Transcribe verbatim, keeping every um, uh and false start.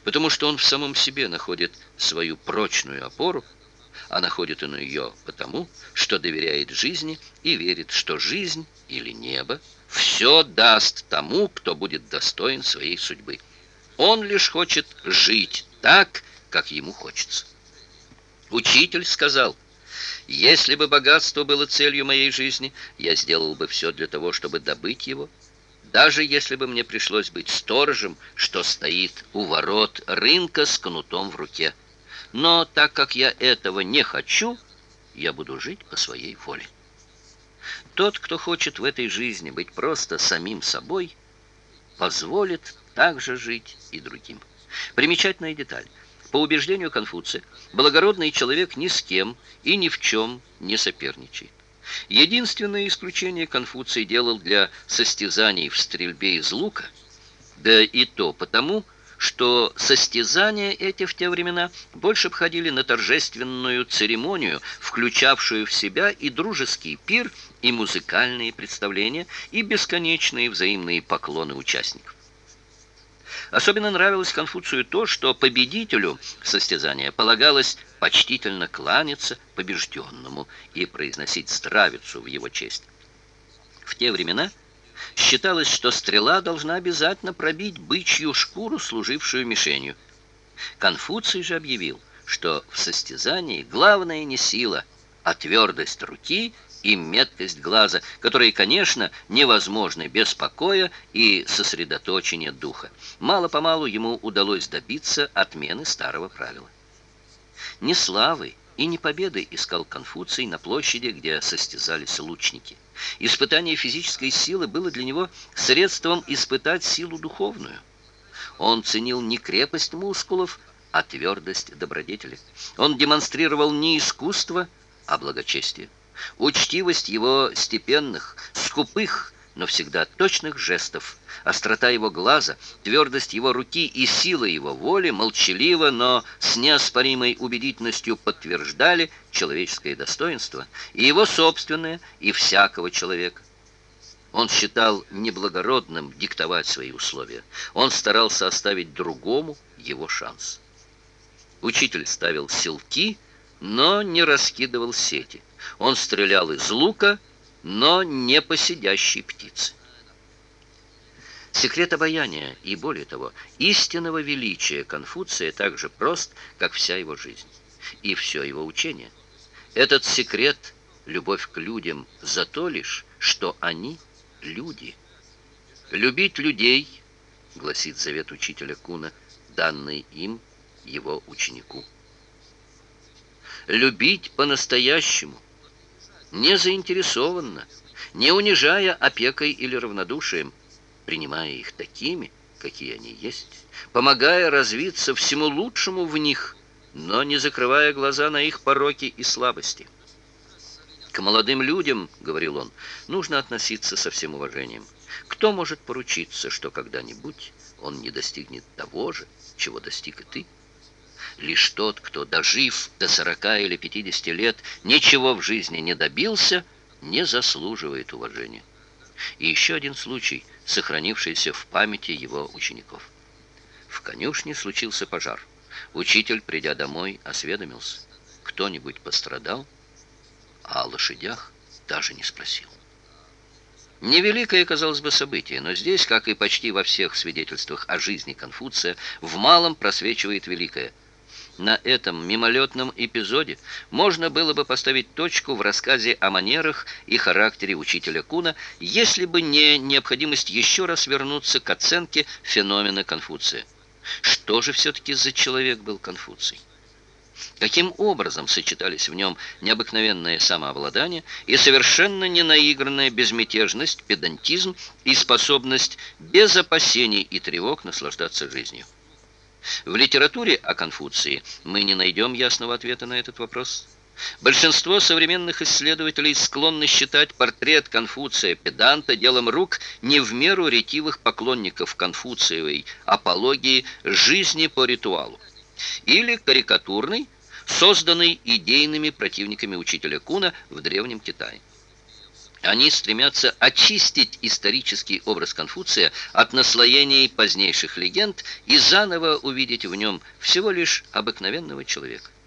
потому что он в самом себе находит свою прочную опору, а находит он ее потому, что доверяет жизни и верит, что жизнь или небо все даст тому, кто будет достоин своей судьбы. Он лишь хочет жить так, как ему хочется. Учитель сказал: «Если бы богатство было целью моей жизни, я сделал бы все для того, чтобы добыть его, даже если бы мне пришлось быть сторожем, что стоит у ворот рынка с кнутом в руке. Но так как я этого не хочу, я буду жить по своей воле». Тот, кто хочет в этой жизни быть просто самим собой, позволит также жить и другим. Примечательная деталь. По убеждению Конфуция, благородный человек ни с кем и ни в чем не соперничает. Единственное исключение Конфуций делал для состязаний в стрельбе из лука, да и то потому, что состязания эти в те времена больше походили на торжественную церемонию, включавшую в себя и дружеский пир, и музыкальные представления, и бесконечные взаимные поклоны участников. Особенно нравилось Конфуцию то, что победителю состязания полагалось почтительно кланяться побежденному и произносить здравицу в его честь. В те времена считалось, что стрела должна обязательно пробить бычью шкуру, служившую мишенью. Конфуций же объявил, что в состязании главное не сила, а твердость руки и меткость глаза, которые, конечно, невозможны без покоя и сосредоточения духа. Мало-помалу ему удалось добиться отмены старого правила. Не славы и не победы искал Конфуций на площади, где состязались лучники. Испытание физической силы было для него средством испытать силу духовную. Он ценил не крепость мускулов, а твердость добродетели. Он демонстрировал не искусство, а благочестие. Учтивость его степенных, скупых, но всегда точных жестов, острота его глаза, твердость его руки и сила его воли молчаливо, но с неоспоримой убедительностью подтверждали человеческое достоинство, и его собственное, и всякого человека. Он считал неблагородным диктовать свои условия. Он старался оставить другому его шанс. Учитель ставил селки, но не раскидывал сети. Он стрелял из лука, но не по сидящей птице. Секрет обаяния и, более того, истинного величия Конфуция так же прост, как вся его жизнь и все его учение. Этот секрет — любовь к людям за то лишь, что они — люди. «Любить людей», — гласит завет учителя Куна, данный им, его ученику. Любить по-настоящему, не заинтересованно, не унижая опекой или равнодушием, принимая их такими, какие они есть, помогая развиться всему лучшему в них, но не закрывая глаза на их пороки и слабости. К молодым людям, говорил он, нужно относиться со всем уважением. Кто может поручиться, что когда-нибудь он не достигнет того же, чего достиг и ты? Лишь тот, кто, дожив до сорока или пятидесяти лет, ничего в жизни не добился, не заслуживает уважения. И еще один случай, сохранившийся в памяти его учеников. В конюшне случился пожар. Учитель, придя домой, осведомился: кто-нибудь пострадал? А о лошадях даже не спросил. Невеликое, казалось бы, событие, но здесь, как и почти во всех свидетельствах о жизни Конфуция, в малом просвечивает великое. На этом мимолетном эпизоде можно было бы поставить точку в рассказе о манерах и характере учителя Куна, если бы не необходимость еще раз вернуться к оценке феномена Конфуция. Что же все-таки за человек был Конфуций? Каким образом сочетались в нем необыкновенное самообладание и совершенно ненаигранная безмятежность, педантизм и способность без опасений и тревог наслаждаться жизнью? В литературе о Конфуции мы не найдем ясного ответа на этот вопрос. Большинство современных исследователей склонны считать портрет Конфуция-педанта делом рук не в меру ретивых поклонников Конфуциевой апологии жизни по ритуалу, или карикатурной, созданной идейными противниками учителя Куна в Древнем Китае. Они стремятся очистить исторический образ Конфуция от наслоений позднейших легенд и заново увидеть в нем всего лишь обыкновенного человека.